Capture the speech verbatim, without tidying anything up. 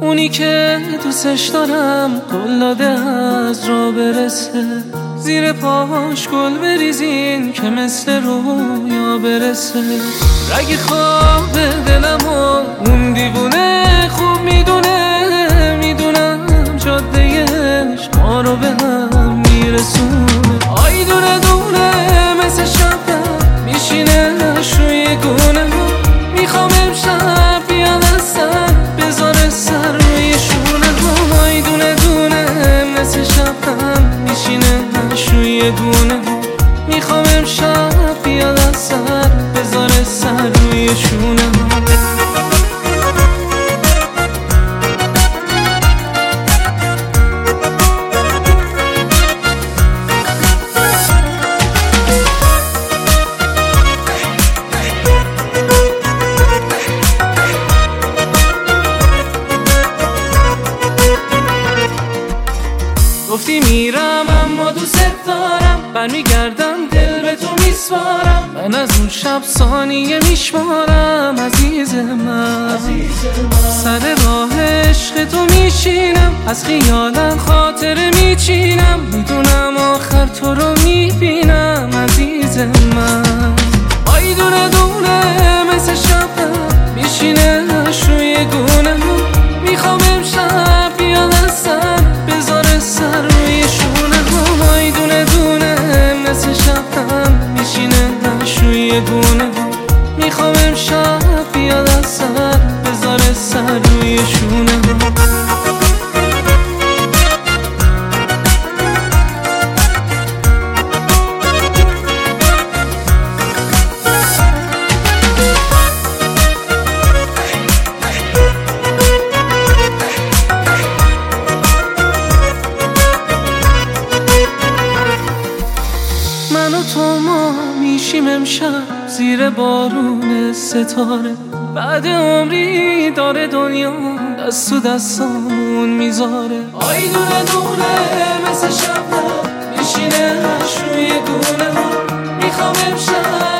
اونی که دوستش دارم قلاده از را برسه، زیر پاش گل بریزین که مثل رویا برسه. رگ خواب دلم و اون دیوونه خوب میدونه، میدونم جادهش ما رو به هم میرسونه. آی دونه دونه مثل شبنم میشینه روی گونه، میخوام امشب بیاد از سر بذاره سر روی شونه. آی دونه دونه مثل شبنم میشینه روی گونه، میخوام امشب بیاد از سر بذاره سر روی شونه. گفتی میرم اما دوست دارم، برمیگردم دل به تو میسپارم. من از اون شب ثانیه میشمارم عزیز من، سر راه عشق تو میشینم، از خیالم خاطره میچینم، میدونم آخر تو رو میبینم عزیز من. آی دونه دونه مثل شبنم میشینه روی گونه، میخوام امشب بیاد از سر بذاره سر روی شونه. آی دونه دونه مثل شبنم میشینه روی گونه، میخوام امشب بیاد از سر بذاره سر روی شونه. من و تو ما میشیم امشب زیر بارون ستاره، بعد عمری داره دنیا دست و دستامون میذاره. آی دونه دونه مثل شبنم میشینه روی گونه، میخوام امشب